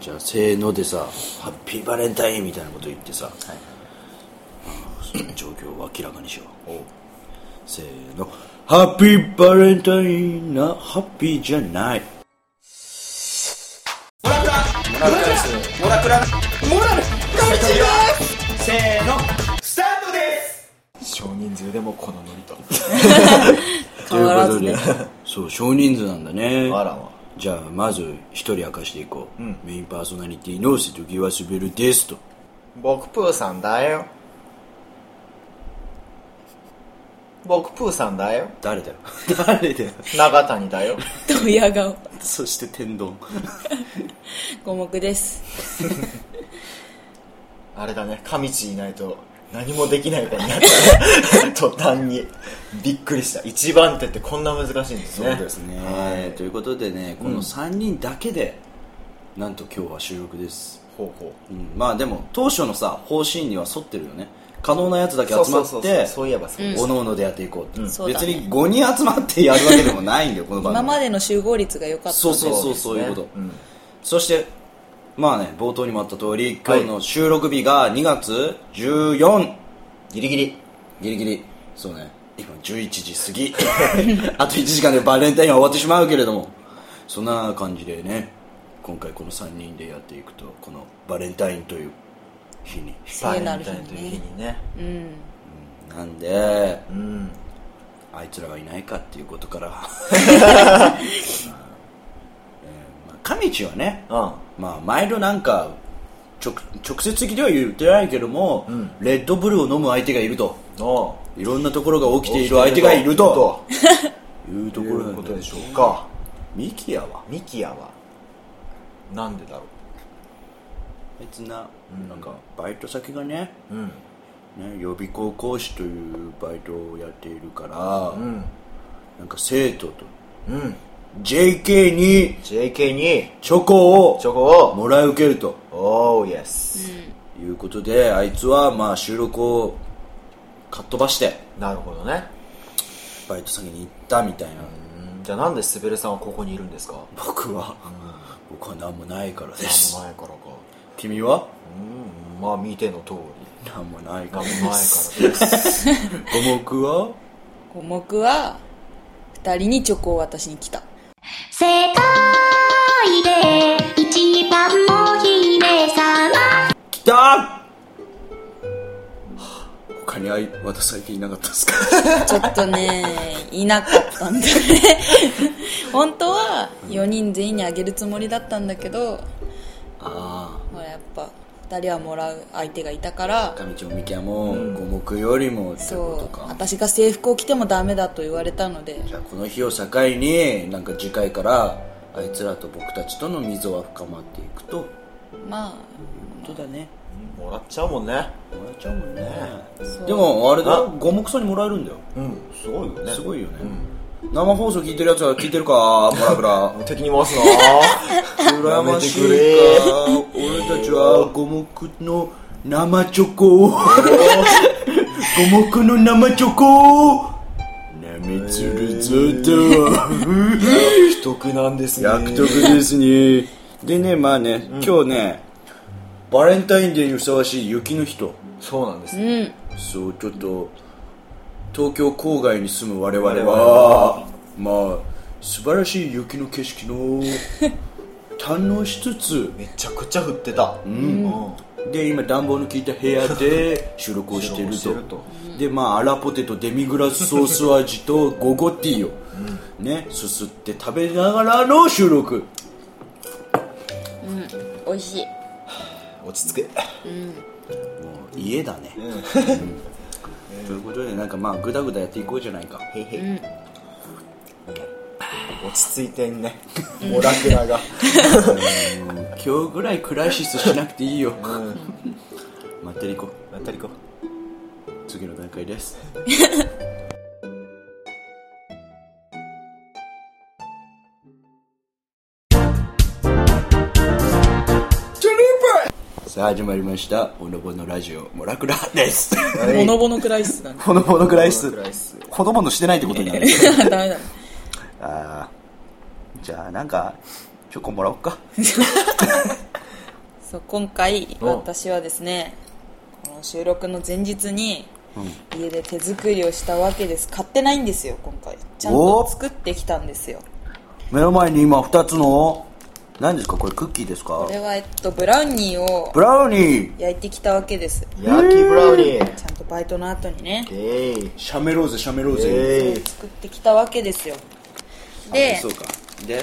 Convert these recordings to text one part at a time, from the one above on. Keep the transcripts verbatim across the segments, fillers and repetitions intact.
じゃあせーのでさハッピーバレンタインみたいなこと言ってさ、はい、その状況を明らかにしよう。おせーの、ハッピーバレンタインなハッピーじゃない。 モラクラモラクラですモラクラモラルせーのスタートです。 少人数でもこのノリとということでそう少人数なんだね。 あらま。 じゃあまず一人明かしていこう、うん、メインパーソナリティの瀬戸際滑るですと。 僕プーさんだよ。僕プーさんだよ。 誰だよ誰だよ。 長谷だよ。 ドヤ顔。 そして天丼五目ですあれだね、上地いないと何もできない子になった途端にびっくりした。一番手ってこんな難しいんですね。 そうですね、はい、ということでね、このさんにんだけで、うん、なんと今日は収録です。 ほうほう、 うん、まあでも当初のさ方針には沿ってるよね。可能なやつだけ集まってそういえばそうです、 おのおのでやっていこうって、うん、 そうだね、 別にごにん集まってやるわけでもないんだよこの番組。 今までの集合率が良かったんで。 そうそうそうそういうこと、 うん、 そしてまあね冒頭にもあった通り今日の収録日がにがつじゅうよっか、 ギリギリギリギリそうね、今じゅういちじ過ぎあといちじかんでバレンタインは終わってしまうけれども、そんな感じでね今回このさんにんでやっていくと、このバレンタインという日にバレンタインという日にね、 うん、 うん、なんで、 うん、 あいつらがいないかっていうことから上地はね、うん、まあ毎度なんか直, 直接的では言ってないけども、うん、レッドブルを飲む相手がいると、いろんなところが起きている相手がいるというところなんでしょうか。 ミキヤはミキヤはなんでだろう。 別な、うん、なんかバイト先がね、うん、ね予備校講師というバイトをやっているから、うん、なんか生徒と、うん、ジェイケー にジェイケー にチョコをチョコをもらい受けると、 おーイエス、 いうことで、あいつはまあ収録をかっ飛ばして、 なるほどね、 バイト先に行ったみたいな。 うん、じゃあなんでスベルさんはここにいるんですか。 僕は、うん、僕は何もないからです。 何もないからか。 君は？ うん、まあ見ての通り何もないからです。何もないからです五目は？ 五目は二人にチョコを渡しに来た。 世界で一番の姫様来た。他に愛渡す相手いなかったですか？ ちょっとねいなかったんだね本当はよにん全員にあげるつもりだったんだけど、あほらやっぱふたりはもらう相手がいたから上地もミキヤも五目よりもってことか。 そう、私が制服を着てもダメだと言われたので、 じゃあこの日を境になんか次回からあいつらと僕たちとの溝は深まっていくと、 まあ本当だね、 もらっちゃうもんね。 もらっちゃうもんね。でもあれだ、五目さんにもらえるんだよ。 うん、すごいよね。 すごいよね、うん、生放送聞いてるやつは聞いてるか、モラクラ敵に回すな羨ましいか。俺たちは五目の生チョコを五目の生チョコを舐めつるぞと役得なんですね。 役得ですね。でね、まあね、うん、今日ねバレンタインデーにふさわしい雪の日と。 そうなんですね、 うん、そうちょっと東京郊外に住む我々はまあ素晴らしい雪の景色の堪能しつつめちゃくちゃ降ってた、 うんうん、で今暖房の効いた部屋で収録をしている と, るとでまあアラポテトデミグラスソース味とゴゴティーを、うん、ねすすって食べながらの収録。 うん、美味しい。 落ち着け、 うん、 もう家だね、うんうん、ということでなんかまあグダグダやっていこうじゃないか。 へへ、うん、落ち着いてんねモラクラが今日ぐらいクライシスしなくていいよ、うん、まったりいこうまったりいこう。次の段階ですさあ始まりましたほのぼのラジオモラクラですほのぼのクライスだね。 ほのぼのクライスほのぼのしてないってことになるダメだ。 あじゃあなんかチョコもらおっかそう今回私はですねこの収録の前日に家で手作りをしたわけです。買ってないんですよ今回。ちゃんと作ってきたんですよ。 目の前に今ふたつの何ですかこれ、クッキーですか？ これはえっとブラウニーをブラウニー焼いてきたわけです。 焼きブラウニーちゃんとバイトの後にね、 えー、 シャメローゼシャメローゼ、 えー、 作ってきたわけですよ。でそうかで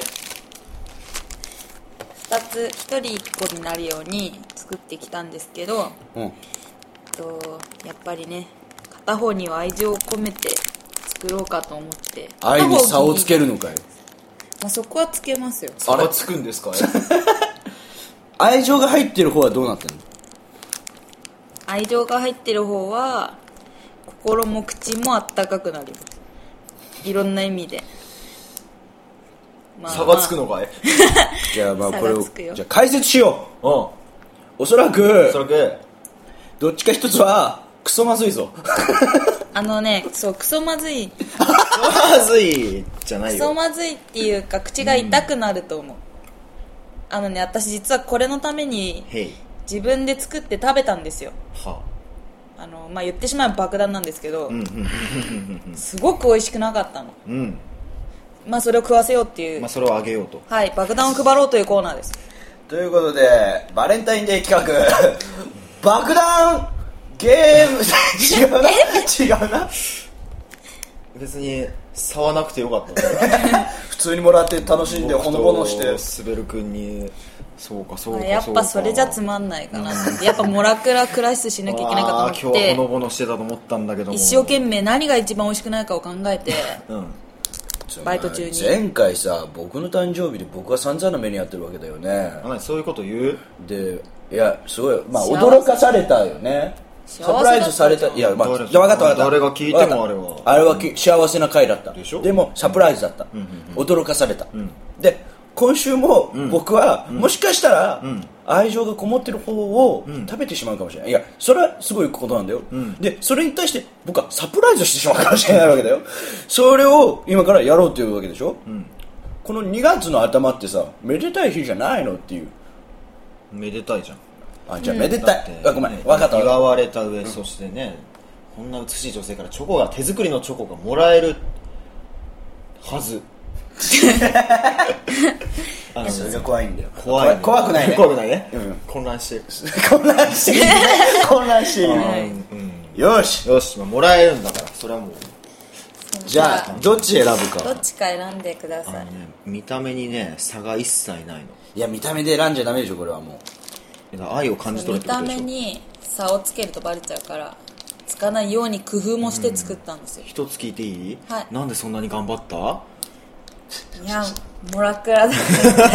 ふたつひとりいっこになるように作ってきたんですけど、 うん、 えっとやっぱりね片方には愛情を込めて作ろうかと思って。 愛に差をつけるのかよ。 まあ、そこはつけますよ。 差がつくんですか？ 愛情が入ってる方はどうなってるの？ 愛情が入ってる方は心も口もあったかくなります。いろんな意味で、 まあまあ、差がつくのかい？ じゃあまあこれをじゃあ解説しよう。うん、おそらくおそらくどっちか一つはクソまずいぞ。 あのね、そうクソまずいクソまずいじゃないよ。 クソまずいっていうか口が痛くなると思う、うん、あのね私実はこれのために自分で作って食べたんですよ。はあ、あのまあ言ってしまえば爆弾なんですけど、すごく美味しくなかったの、うん、まあそれを食わせようっていう、 まあ、それをあげようと、 はい、爆弾を配ろうというコーナーです。 ということでバレンタインデー企画爆弾ゲーム違うな違うな。 別に差はなくてよかったね。 普通にもらって楽しんでほのぼのしてスベル君にそうかそうかそうか、 やっぱそれじゃつまんないかなってやっぱモラクラクライスしなきゃいけないかと思って今日はほのぼのしてたと思ったんだけども、 一生懸命何が一番美味しくないかを考えて、うん、バイト中に前回さ僕の誕生日で僕は散々な目に遭ってるわけだよね。 あ、そういうこと言う？ でいやすごいまあ驚かされたよね。サプライズされた。いやまあ分かった分かった。 誰が聞いてもあれはあれはき幸せな回だった。でしょ？でもサプライズだった、うんうんうん、驚かされた、うん、で今週も僕は、うん、もしかしたら、うん、愛情がこもってる方を食べてしまうかもしれない。いやそれはすごいことなんだよ、うん、でそれに対して僕はサプライズしてしまうかもしれないわけだよ。それを今からやろうというわけでしょ、うん、このにがつの頭ってさめでたい日じゃないのっていう。 めでたいじゃん。 あ、じゃあめでたい、うん、あごめん分かった。 祝われた上、うん、そしてねこんな美しい女性からチョコが手作りのチョコがもらえるはず。 あのそれが怖いんだよ。 怖い、ね、 怖くないね。 怖くないね、うん、混乱してる混乱してる混乱してる、うん、よしよし、まあ、もらえるんだからそれはもうじゃあどっち選ぶか。 どっちか選んでください、 ね、見た目にね差が一切ないの。 いや見た目で選んじゃダメでしょこれは。もう愛を感じ取るってことでしょ。 見た目に差をつけるとバレちゃうからつかないように工夫もして作ったんですよ。 一つ聞いていい？ はい。 なんでそんなに頑張った？ いやモラクラだ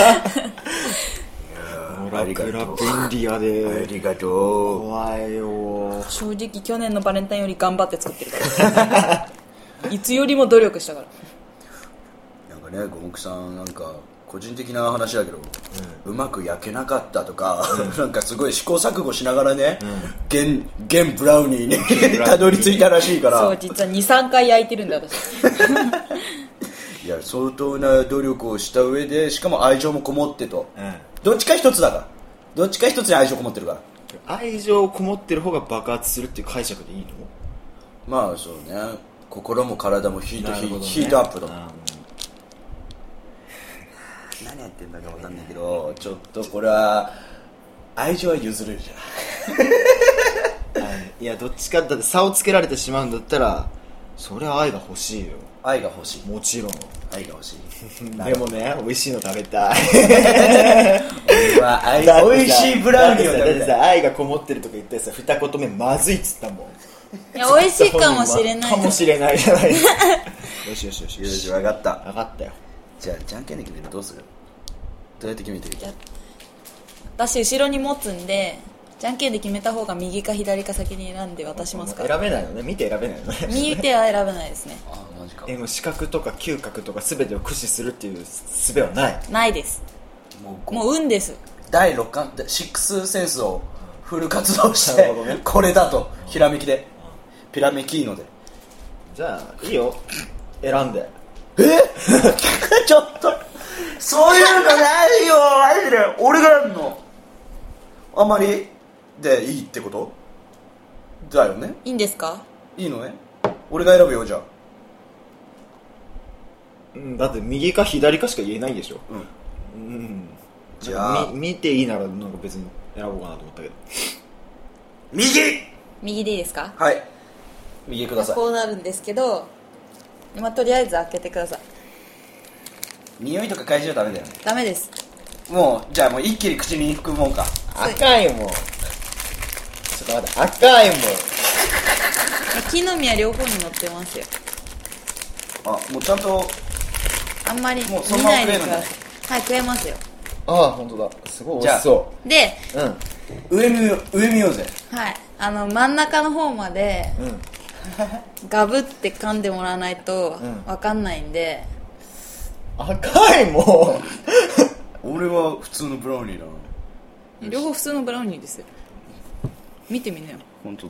モラクラ便利やで。 ありがとう。 怖いよ。 正直去年のバレンタインより頑張って作ってるからいつよりも努力したから。 なんかね五目さんなんか個人的な話だけど、うん、うまく焼けなかったとか、うん、なんかすごい試行錯誤しながらね、うん、現, 現ブラウニーにたどり着いたらしいから。 そう実は にさんかい焼いてるんだ私いや相当な努力をした上でしかも愛情もこもってと、うん、どっちか一つだからどっちか一つに愛情こもってるから。 愛情こもってる方が爆発するっていう解釈でいいの？ まあそうね。心も体もヒート、ね、ヒートアップだ。何やってんだか分かんないけどちょっとこれは愛情は譲るじゃんいやどっちかだって差をつけられてしまうんだったらそりゃ愛が欲しいよ。 愛が欲しい。 もちろん愛が欲しいでもね美味しいの食べたい俺は愛美味しいブラウニーを食べたい。 だってさ愛がこもってるとか言ってさ二言目まずいっつったもん。 いや美味しいかもしれないかもしれないじゃないよしよしよしよし分かった分かったよ。 じゃあじゃんけんで決める。どうする？どうやって決めてる？ 私後ろに持つんでじゃんけんで決めた方が右か左か先に選んで渡しますから。 選べないのね。見て選べないのね。 見ては選べないですねあマジか。 えもう視覚とか嗅覚とか全てを駆使するっていう術はないないです。もう、もう運です。 だいろっかんシックスセンスをフル活動して、ね、これだとひらめきでピラメキーノで。 じゃあいいよ選んで。 えちょっとそういうのないよマジで。俺がやるのあまりでいいってことだよね。 いいんですか？ いいのね。俺が選ぶよ、じゃあ。 うん、だって右か左かしか言えないでしょ。 うん、 うん、 じゃあ見ていいならなんか別に選ぼうかなと思ったけど。 右右でいいですか？ はい、右ください。 こうなるんですけど、今とりあえず開けてください。 匂いとか嗅いじゃダメだよね。 ダメです。 もうじゃあもう一気に口に含もうか。 赤いもん。ちょっと待って、赤いもん。 木の実は両方に乗ってますよ。 あ、もうちゃんと。 あんまり見もうそのままないでく食えるんだね。 ださい。はい、食えますよ。 ああ、本当だ。すごい美味しそで、 う。うん。 上見よう、上見ようぜ。 はい、あの真ん中の方までうん。 ガブって噛んでもらわないとうん分かんないんで、 赤いもん。 俺は普通のブラウニーだな。 両方普通のブラウニーですよ。見てみなよ。 本当だ。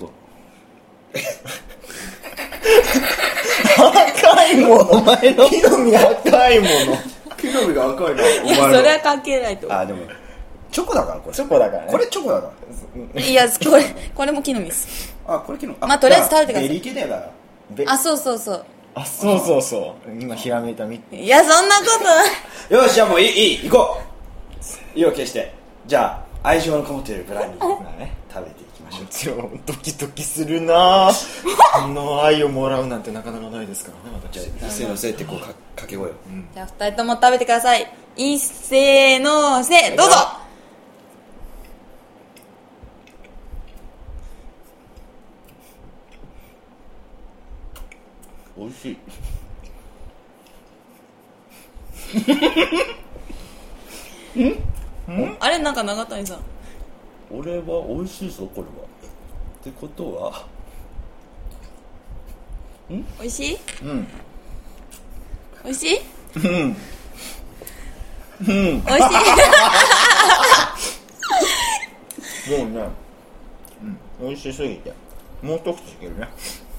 赤いもの。お前の木の実赤いもの。 木の実が赤いな。 いや、それは関係ないと思あ、でもチョコだからこれ。 チョコだからね。 これチョコだかう。いや、これこれも木の実です。 ら。あ、これ木の。 まあとりあえず食べてくださいベリー系だよだから。 べあ、そうそうそう。 あ、そうそうそう。今ひらめいたみ。 いや、そんなことない。 よし、じゃあもういい、いい、行こう。意を決して。じゃあ愛情のこもっているブラウニーまあね。 食べていきましょう。 ちょドキドキするなぁ。この愛をもらうなんてなかなかないですからね、 じゃ私。 あせーのせってこうか掛け声を。 じゃあ二人とも食べてください。いっせーのせ、どうぞ。 美味しい。 あれ、なんか長谷さん、 俺は美味しいぞこれは。ってことはおいしい？ うん。 おいしい？ うん。うん。 おいしい？ もうね、うん。美味しすぎて。もう一口いけるね。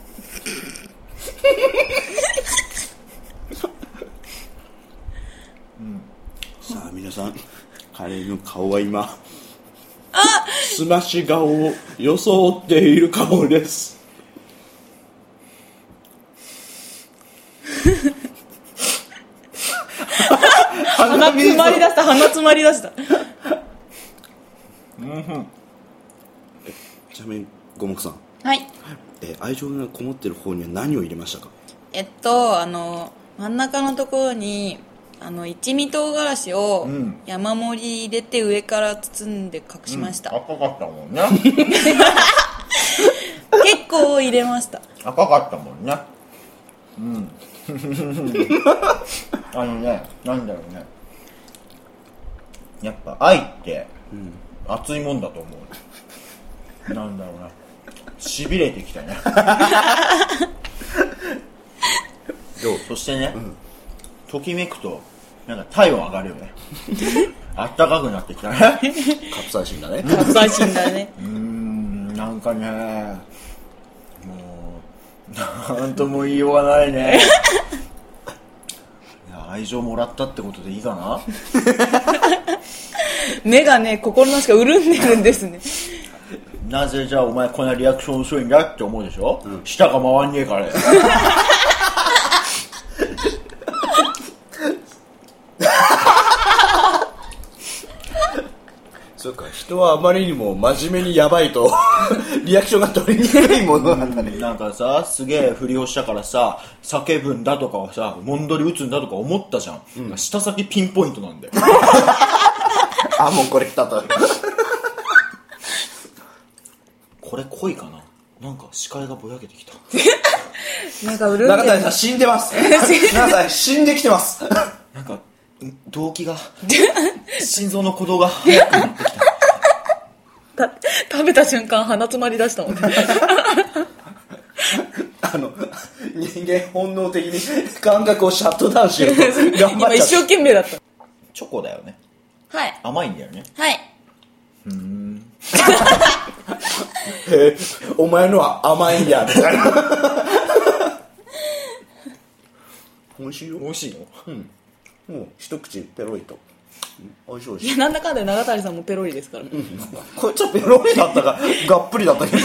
さあ皆さん、彼の顔は今すまし顔を装っている顔です。 鼻詰まりだした鼻詰まりだした。 ちなみに五目さん、 はい。 え愛情がこもってる方には何を入れましたか？ えっとあの真ん中のところにあの一味唐辛子をうん山盛り入れて上から包んで隠しました、 赤かったもんね。 結構入れました。 赤かったもんね。うん。あのね、なんだろうね。やっぱ愛って熱いもんだと思う。なんだろうな。しびれてきたね。どう？そしてね、ときめくとなんか体温上がるよね。あったかくなってきたね。 カプサイシンだね。 カプサイシンだね。 うーん、なんかね、もうなんとも言いようがないね。いや、愛情もらったってことでいいかな。 目がね、心なしか潤んでるんですね。 なぜじゃあお前こんなリアクション遅いんだって思うでしょ、うん、舌が回んねえから。 そうか、人はあまりにも真面目にやばいとリアクションが取りにくいものなんだね。 なんかさ、すげえ振りをしたからさ、叫ぶんだとかはさ、もんどり打つんだとか思ったじゃん、うん、舌先ピンポイントなんだよ。 あ、もうこれ来たと。 これ濃いかな。なんか視界がぼやけてきた。 目が潤んでる。 中谷さん死んでます。中谷死んできてます。 なんか動悸が心臓の鼓動が速くなってきた。 食べた瞬間鼻詰まり出したもんね。 あの人間本能的に感覚をシャットダウンしようと頑張っちゃ今一生懸命だった。 チョコだよね。 はい。 甘いんだよね。 はい。 うーん。 へえ、お前のは甘いんやみたいな。美味しいよ。 美味しいの？ うん。もう一口ペロリと。 美味しい美味しい。 いやなんだかんだ長谷さんもペロリですから、うん、 こっちはペロリだったかがっぷりだったけど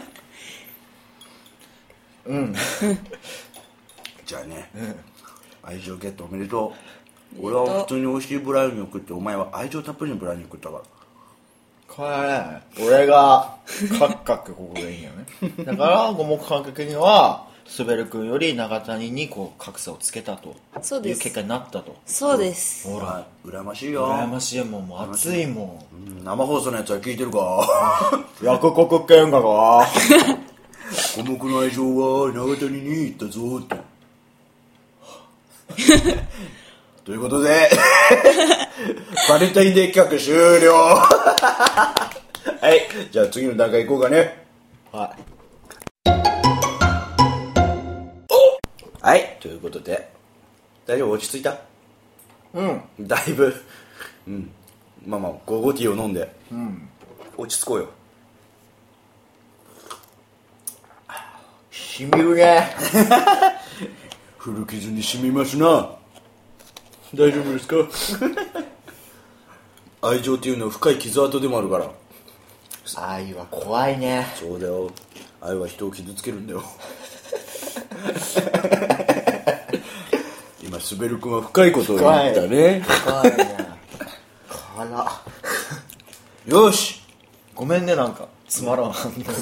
うんじゃあね、うん、愛情ゲットおめでとう。俺は普通に美味しいブラウニーを食って、お前は愛情たっぷりのブラウニーを食ったから。 これね、俺がカクカクここがいいんだよね。だから五目感覚にはスベル君より長谷にこう格差をつけたという結果になったと。 そうです。 ほら羨ましいよ。 羨ましいもん、もう熱いもん、 うん、生放送のやつは聞いてるか約国喧嘩か五目の愛情は長谷に行ったぞってということでバレンタインデー企画終了はいじゃあ次の段階行こうかね。 はいはいということで大丈夫、落ち着いた？ うんだいぶうんまあまあゴーゴーティーを飲んで、うん、落ち着こうよ。 しみるね古傷にしみますな。大丈夫ですか愛情っていうのは深い傷跡でもあるから。 愛は怖いね。 そうだよ、愛は人を傷つけるんだよ今スベル君は深いことを言ったね。 深いねからよしごめんね、なんかつまらん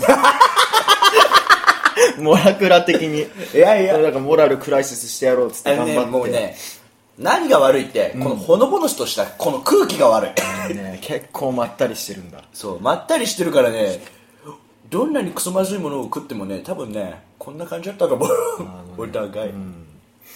モラクラ的にいやいやなんかモラルクライシスしてやろうっつって頑張って、ね、 もうね何が悪いって、うん、このほのぼのしとしたこの空気が悪い、 ね、結構まったりしてるんだ。 そうまったりしてるからね、どんなにクソまずいものを食ってもね多分ねこんな感じだったかもお互い、うん、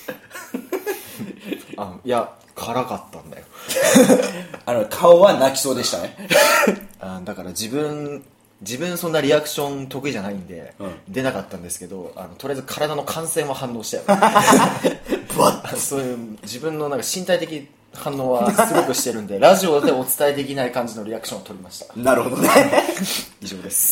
あいや辛かったんだよあの顔は泣きそうでしたねあだから自分自分そんなリアクション得意じゃないんで、うん、出なかったんですけど、あのとりあえず体の感染は反応したよそういう自分のなんか身体的反応はすごくしてるんでラジオでお伝えできない感じのリアクションを取りました。 なるほどね以上です。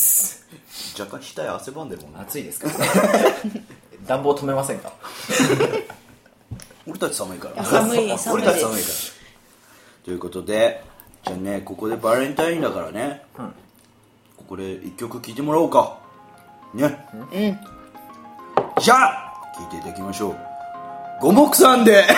若干額汗ばんでるもんね。 暑いですか暖房止めませんか俺たち寒いから寒い寒い俺たち寒いからということで、じゃあねここでバレンタインだからね、うん、ここで一曲聴いてもらおうかね。うんじゃあ聴いていただきましょう。五目さんで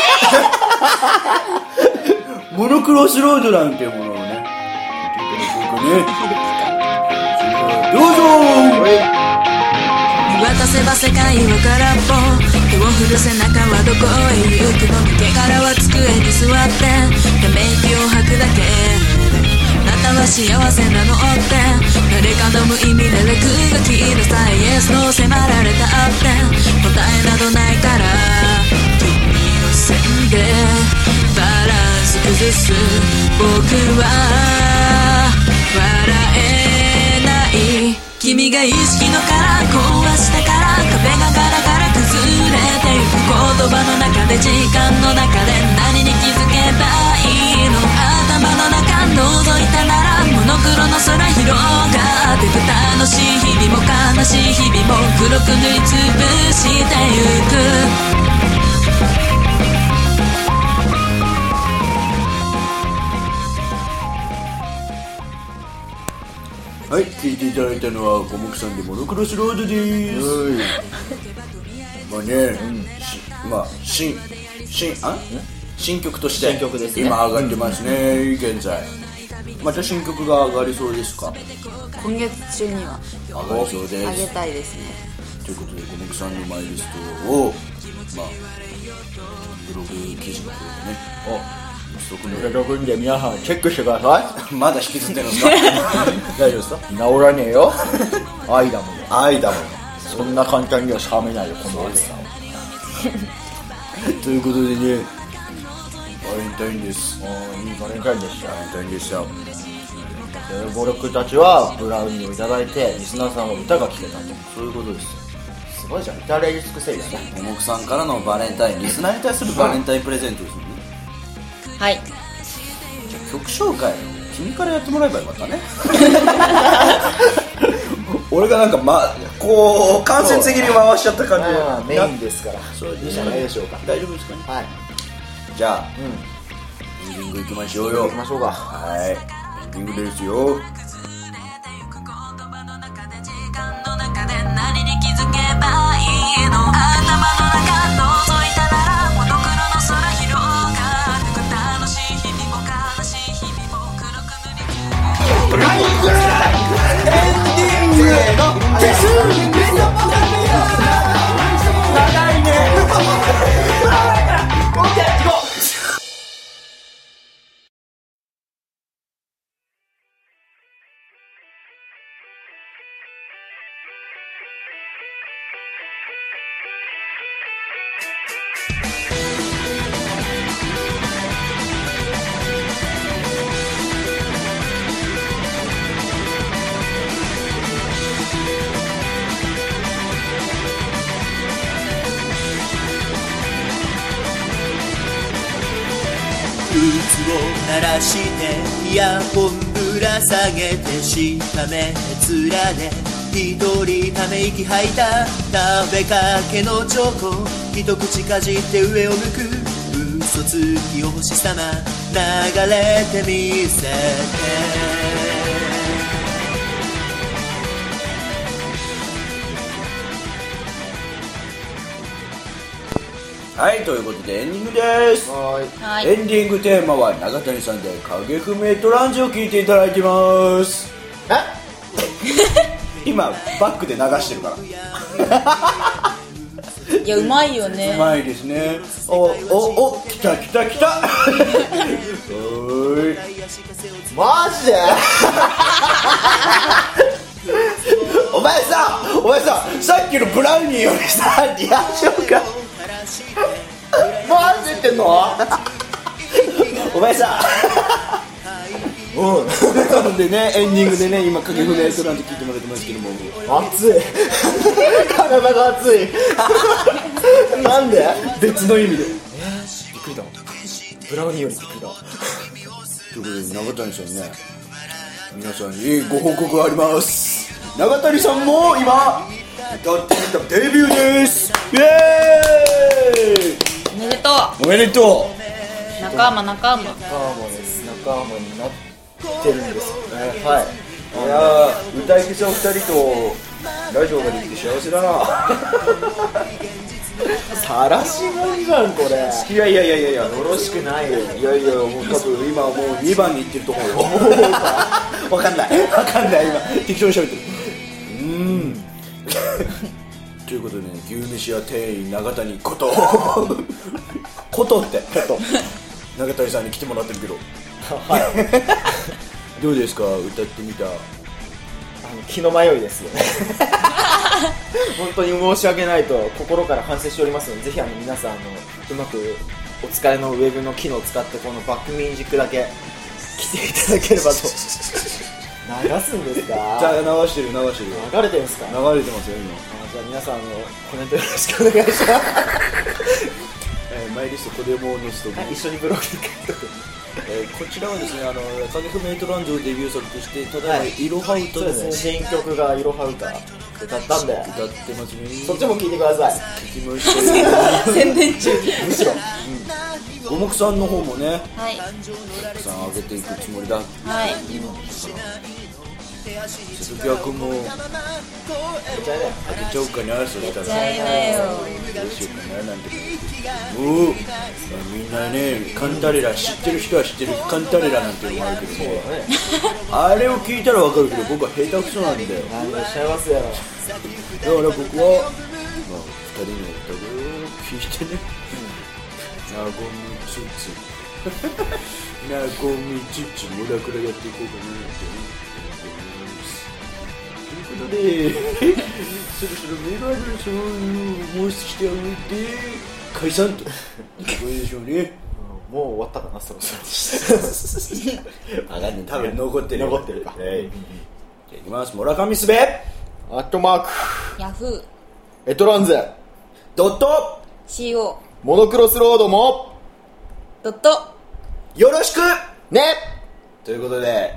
モノクロスロードなんていうものをね聴いていただこうかね。どうぞ。 見渡せば世界は空っぽ、手を振る背中はどこへ行くの。抜け殻は机に座ってため息を吐くだけ。あなたは幸せなのって誰かの無意味で落書きのサイエンスの迫られたって答えなどないから君の線でバランス崩す僕は笑えない。君が意識の殻壊したから壁がガラガラ崩れてゆく言葉の中で時間の中で何に気づけばいいの。頭の中覗いたならモノクロの空広がってく楽しい日々も悲しい日々も黒く塗りつぶしてゆく。 はい、聴いていただいたのは五目さんでモノクロスロードです。まあね、うん、しまあ新新あん新曲として新曲です、ね、 今上がってますね、うん、現在。また新曲が上がりそうですか？ 今月中には上がりそうです。 上げたいですね。 ということで五目さんのマイリストをまあブログ記事の方でね。おブログで皆さんチェックしてくださいまだ引きずってるんですか大丈夫ですか？ 治らねえよ愛だもん愛だもんそんな簡単には冷めないよこの愛さということでねバレンタインです。 あいいバレンタインでしたバレンタインでした。 僕たちはブラウニーをいただいてリスナーさんは歌が聴けたと。 そういうことです。 すごいじゃん、至れり尽くせりだね。 五目さんからのバレンタイン、リスナーに対するバレンタインプレゼントですよね。 はい。 じゃあ曲紹介君からやってもらえばよかったね俺がなんか、ま、こう間接的に回しちゃった感じで、 まあ、メインですから。 そういいじゃないでしょうか。 大丈夫ですかね。 はい。 じゃあ、 エンディングいきましょうよ。 行きましょうか。 はい、エンディングですよ。 何に気づけばいいの、頭の中覗いたならモノクロの空広がる、楽しい日々も悲しい日々も黒く塗りつぶはいエンディングの結束長いねオッケー行こう。 鳴らしてイヤホンぶら下げて下目面で一人ため息吐いた食べかけのチョコ一口かじって上を向く嘘つきお星様流れてみせてはい、ということでエンディングです。 はエンディングテーマは永谷さんで影踏めトランジを聴いていただいてます。今バックで流してるからいやうまいよね。 うまいですね。おおお来た来た来たおーいマジでお前さお前ささっきのブラウニーよりさリアクションがマジで言ってんのお前さうんでね、エンディングでね今影踏めトランジ聞いてもらってますけども熱い体が熱いなんで別の意味でびっくりだブラウニーよりびっくりだということで永谷さんね皆さんにご報告があります。永谷さんも今歌ってみたデビューです。イエーイおめでとおめでとう仲間仲間。 仲間です仲間になってるんですよね。はいう。いやー歌い手さんふたりとラジオができて幸せだなさらしもんじゃんこれ。 いやいやいやいやいやよろしくないよ。 いやいやもう多分今もうにばんに行ってると思うよわかんないわかんない今適当に喋ってるうーんということでね牛飯屋店員永谷ことことって永谷さんに来てもらってるけどはいどうですか歌ってみた。 あの気の迷いですよね本当に申し訳ないと心から反省しておりますので、ぜひあの皆さんあのうまくお使いのウェブの機能を使ってこのバックミュージックだけ来ていただければと流すんですか。 じゃあ流してる流してる流れてるんですか。 流れてますよ今。 あじゃあ皆さんあのコメントよろしくお願いしますえー、マイリストこれも載せとく、 一緒にブログに書いておくえー、こちらはですねあの影踏めトランジをデビュー作としてただいまいろは歌で、 ね、新曲がいろは歌歌ったんで歌ってますね。 そっちも聴いてください。 聞きましたよ宣伝中むしろ五目さんの方もねはいたくさん上げていくつもりだ。 はい鈴木君もじゃあね上げちゃおうかな。そしたらじゃあねよどうしようかななんてもうみんなねカンタレラ知ってる人は知ってるカンタレラなんていうのもあるけどもあれを聞いたら分かるけど僕は下手くそなんだよ。 何をおっしゃいますやろ。 だから僕は、まあ、ふたりの歌声を聞いてねなごみつつなごみつつモラクラやっていこうかなって思ってますということでそろそろメールアドレスを申ししてあげて解散ということでしょうね。 もう終わったかなそろそろ分かんない多分残ってる残ってるか、 はい、じゃあいきます。村上すべアットマークヤフーエトランゼドットシーオーモノクロスロードもドットよろしくねということで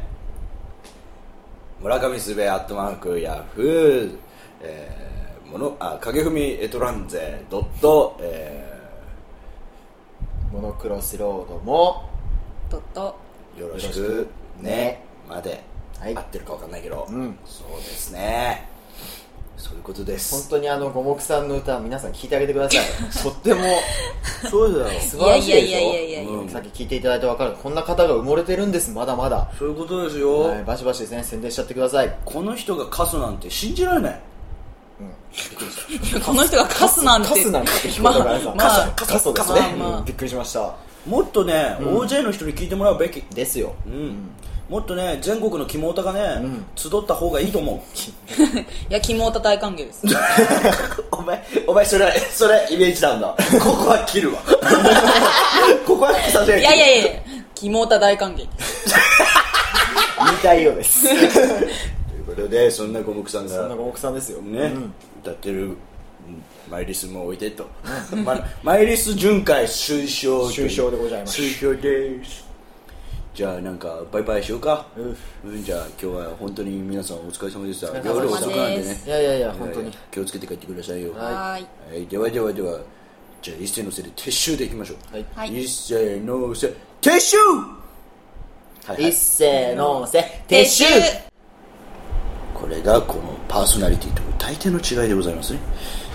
村上すべアットマークヤフー、えー、ものあ影踏みエトランゼドット、えモノクロスロードもととよろしくねまで、はい、合ってるか分かんないけど、うん、そうですね、そういうことです。 本当にあの五目さんの歌皆さん聴いてあげてください。とってもそうだよ、 素晴らしいでしょ。いやいやいやいやいや、うん、さっき聴いていただいて分かる、こんな方が埋もれてるんです、まだまだ。 そういうことですよ、 はい、バシバシですね、宣伝しちゃってください。 この人がカスなんて信じられない。 うん、この人がカスなんてカスなんて聞こえたからさ、 まあ、 カスカスですね、まあまあ、びっくりしました。 もっとね、うん、オージェー の人に聞いてもらうべきですよ、 うんうん、もっとね全国のキモオタがね、うん、集った方がいいと思う。 いや、キモオタ大歓迎です。 お前お前それそれイメージなんだ。ここは切るわ。ここは切させる。 いやいやいや、キモオタ大歓迎です。 言いたいようです。 ということで、そんな五目さんがそんな五目さんですよね、うん、歌ってるマイリスも置いてと。ま、マイリス巡回推奨推奨でございます。 推奨です。じゃあなんかバイバイしようか。うん、じゃあ今日は本当に皆さんお疲れ様でした。夜遅くなんでね。 いやいやいや本当に気をつけて帰ってくださいよ。 はい。 はい、ではではでは、じゃあ一斉のせいで撤収でいきましょう。 はい。 一斉のせ撤収。 はい、一斉のせ撤収。 これがこのパーソナリティと大抵の違いでございますね。